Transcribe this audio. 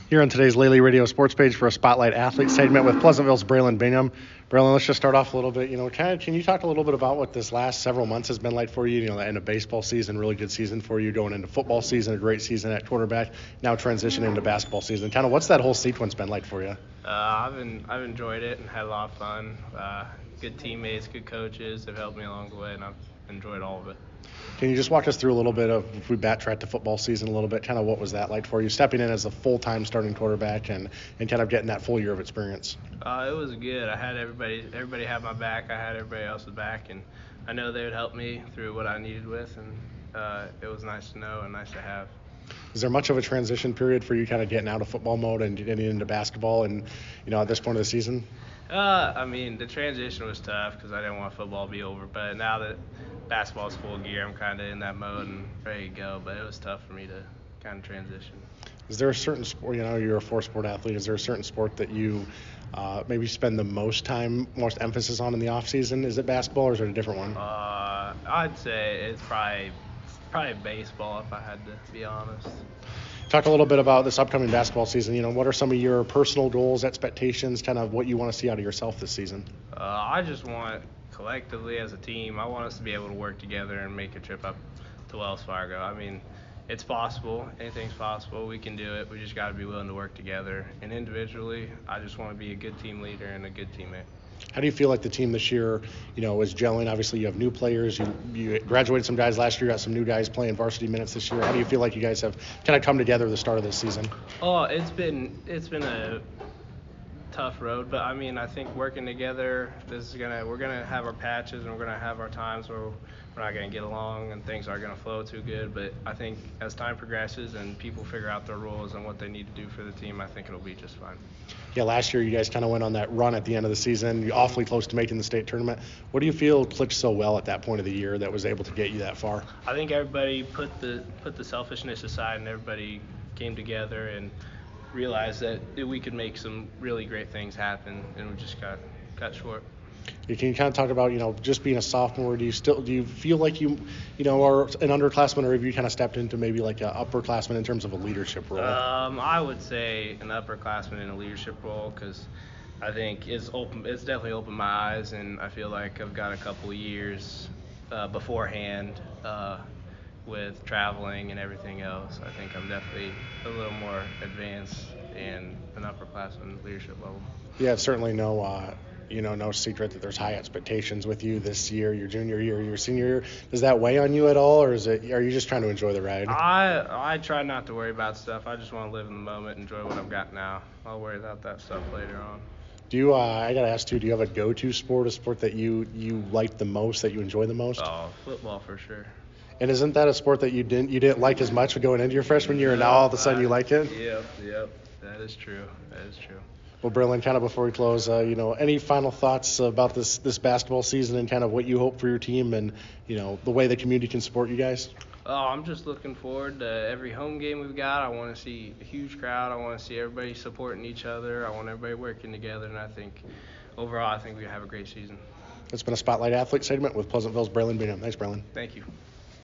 Here on today's Lely Radio Sports page for a Spotlight Athlete segment with Pleasantville's Braylon Bingham. Braylon, let's just start off a little bit. Can you talk a little bit about what this last several months has been like for you? The end of baseball season, really good season for you, going into football season, a great season at quarterback, now transitioning into basketball season. Kind of what's that whole sequence been like for you? I've enjoyed it and had a lot of fun. Good teammates, good coaches have helped me along the way, and I've enjoyed all of it. Can you just walk us through a little bit of, if we backtrack to football season a little bit, kind of what was that like for you, stepping in as a full-time starting quarterback and kind of getting that full year of experience? It was good. I had everybody had my back. I had everybody else's back, and I know they would help me through what I needed with, and it was nice to know and nice to have. Is there much of a transition period for you kind of getting out of football mode and getting into basketball and, at this point of the season? The transition was tough because I didn't want football to be over, but now that basketball's full gear, I'm kind of in that mode and ready to go, but it was tough for me to kind of transition. Is there a certain sport, you're a four-sport athlete, is there a certain sport that you maybe spend the most emphasis on in the off-season? Is it basketball or is it a different one? I'd say it's probably baseball if I had to be honest. Talk a little bit about this upcoming basketball season. What are some of your personal goals, expectations, kind of what you want to see out of yourself this season? I just want, collectively as a team, I want us to be able to work together and make a trip up to Wells Fargo. It's possible. Anything's possible. We can do it. We just got to be willing to work together. And individually, I just want to be a good team leader and a good teammate. How do you feel like the team this year, is gelling? Obviously, you have new players. You graduated some guys last year, got some new guys playing varsity minutes this year. How do you feel like you guys have kind of come together at the start of this season? Oh, it's been a tough road, but I think working together, we're gonna have our patches and we're gonna have our times where we're not gonna get along and things aren't gonna flow too good. But I think as time progresses and people figure out their roles and what they need to do for the team, I think it'll be just fine. Yeah, last year you guys kind of went on that run at the end of the season. You're awfully close to making the state tournament. What do you feel clicked so well at that point of the year that was able to get you that far? I think everybody put the selfishness aside and everybody came together and realized that we could make some really great things happen, and we just got short. You can kind of talk about, just being a sophomore. Do you feel like you are an underclassman, or have you kind of stepped into maybe like an upperclassman in terms of a leadership role? I would say an upperclassman in a leadership role because I think it's definitely opened my eyes, and I feel like I've got a couple of years beforehand with traveling and everything else. I think I'm definitely a little more advanced in an upperclassman leadership level. Yeah, it's certainly no secret that there's high expectations with you this year, your junior year, your senior year. Does that weigh on you at all, or are you just trying to enjoy the ride? I try not to worry about stuff. I just want to live in the moment, enjoy what I've got now. I'll worry about that stuff later on. Do you, I got to ask too, do you have a go-to sport, a sport that you like the most, that you enjoy the most? Oh, football for sure. And isn't that a sport that you didn't like as much going into your freshman year, and now all of a sudden you like it? Yep. That is true. Well, Braylon, kind of before we close, any final thoughts about this basketball season and kind of what you hope for your team and, the way the community can support you guys? Oh, I'm just looking forward to every home game we've got. I want to see a huge crowd. I want to see everybody supporting each other. I want everybody working together, and I think overall we have a great season. It's been a Spotlight Athlete segment with Pleasantville's Braylon Bingham. Thanks, Braylon. Thank you.